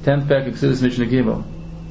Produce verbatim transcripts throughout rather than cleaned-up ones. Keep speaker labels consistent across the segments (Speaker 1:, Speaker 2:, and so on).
Speaker 1: tenth parak of Ksubas Mishnah Gimel.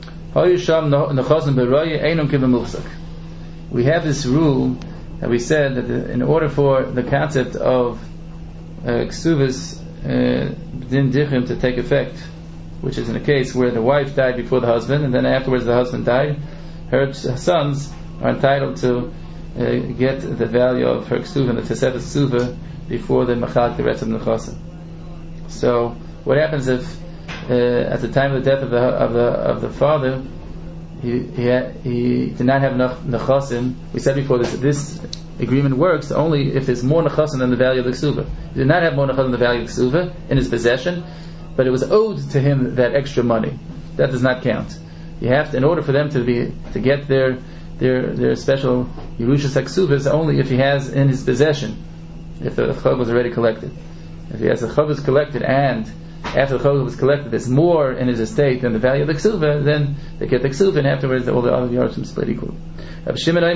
Speaker 1: We have this rule that we said that the, in order for the concept of uh, Ksubas uh, Din Dichim to take effect, which is in a case where the wife died before the husband, and then afterwards the husband died, her sons are entitled to uh, get the value of her Ksubah, the Tesefes Ksubah, before they machal the rest of the Nechasim. So, what happens if, uh, at the time of the death of the of the of the father, he he, had, he did not have enough Nechasim? We said before this this agreement works only if there's more Nechasim than the value of the Ksubah. He did not have more Nechasim than the value of the Ksubah in his possession, but it was owed to him that extra money. That does not count. You have to, in order for them to be to get their their their special Yerushas HaKsuvas, only if he has in his possession, if the Chav was already collected. If he has the Chav was collected, and after the Chav was collected there's more in his estate than the value of the Ksuvah, then they get the Ksuvah, and afterwards all the other Yerushim split equally. Shimon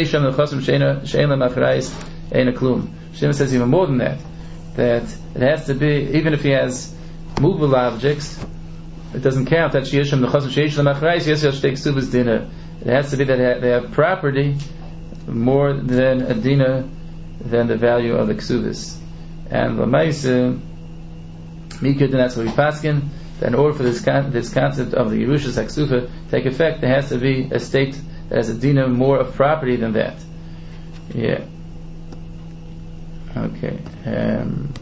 Speaker 1: says even more than that, that it has to be, even if he has movable objects, it doesn't count that Sheyesham Nechasim Sheyesham Achrayis Yes Yashtei Ksubas Dina. It has to be that they have property more than a dina, than the value of the Ksubas. And Lamaisa Mikir, and that's what we paskin, that in order for this con- this concept of the Yerushas HaKsufa to take effect, there has to be a state that has a dina more of property than that. Yeah. Okay. Um,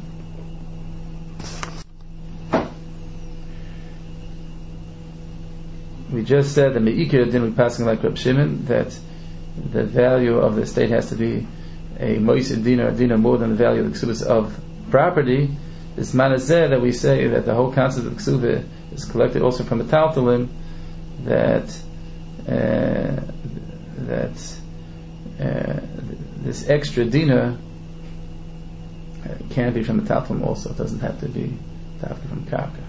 Speaker 1: we just said that Me'ikir didn't we passing like Reb Shimon, that the value of the estate has to be a moisid dina, or dina more than the value of the ksubas of property. This manazeh that we say that the whole concept of ksubah is collected also from the Taltalim, that uh, that uh, this extra dina uh, can be from the Taltalim also. It doesn't have to be from Karka.